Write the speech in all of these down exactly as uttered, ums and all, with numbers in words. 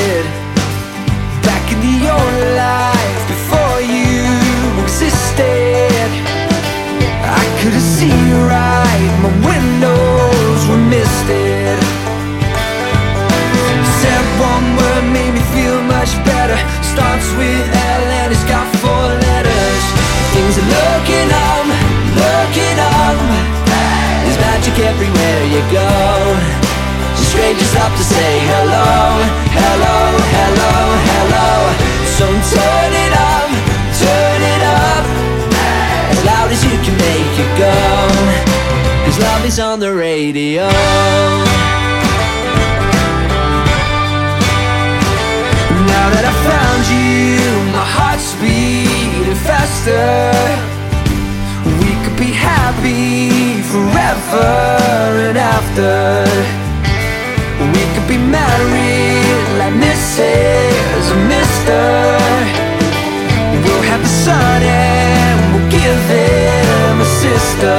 existed back in the old life before you existed. I couldn't see right, my windows were misted. Said one word made me feel much better. Starts with L and it's got four letters. Things are looking up, looking up. There's magic everywhere you go. Strangers stop to say hello, hello, hello, hello. So turn it up, turn it up, as loud as you can make it go, 'cause love is on the radio. Now that I found you, my heart's beating faster. We could be happy forever and after. We could be married like Missus and Mister. We'll have a son and we'll give him a sister.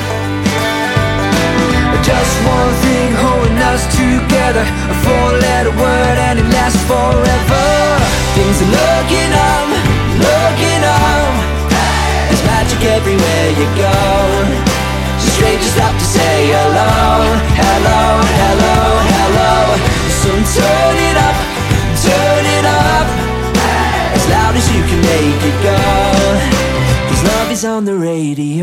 Just one thing holding us together, a four-letter word and it lasts forever. Things are looking up, looking up. There's magic everywhere you go. Strangers stop to say hello, hello, hello, hello. So turn it up, turn it up, as loud as you can make it go, 'cause love is on the radio.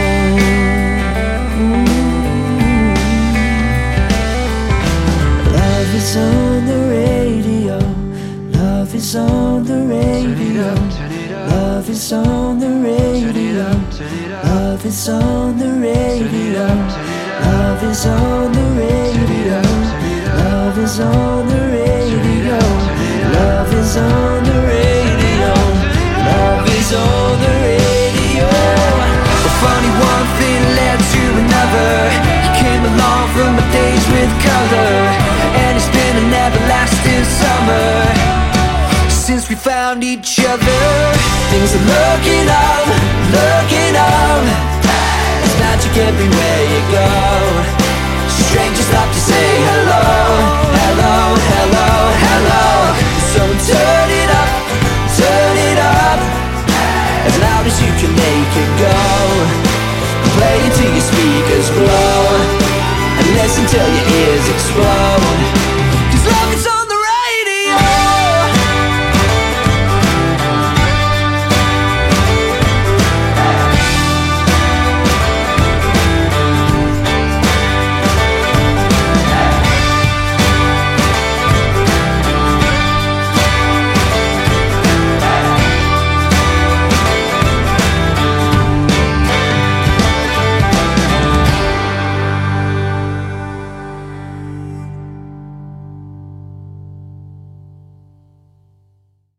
Love is on the radio. Love is on the radio. Love is on the radio. Love is on the radio. Love is on the radio. Love is on the radio. Love is on the radio. Love is on the radio. Well, funny, one thing led to another. You came along from the days with color, and it's been an everlasting summer since we found each other. Things are looking up, looking up. There's magic everywhere you go.